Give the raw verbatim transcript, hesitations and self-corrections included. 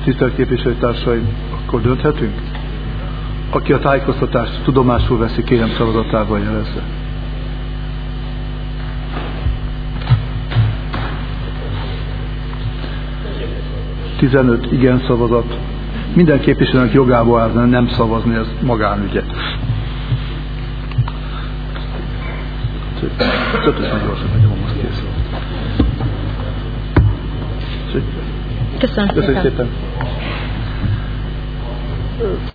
Tisztelt képviselőtársaim, akkor dönthetünk? Aki a tájékoztatást tudomásul veszi, kérem szavazatával jelezze. tizenöt igen szavazat. Minden képviselőnek jogába állna nem szavazni, ez magánügye. Köszönöm, gyorsan megyom, most kész. Köszönöm szépen. Köszönöm szépen.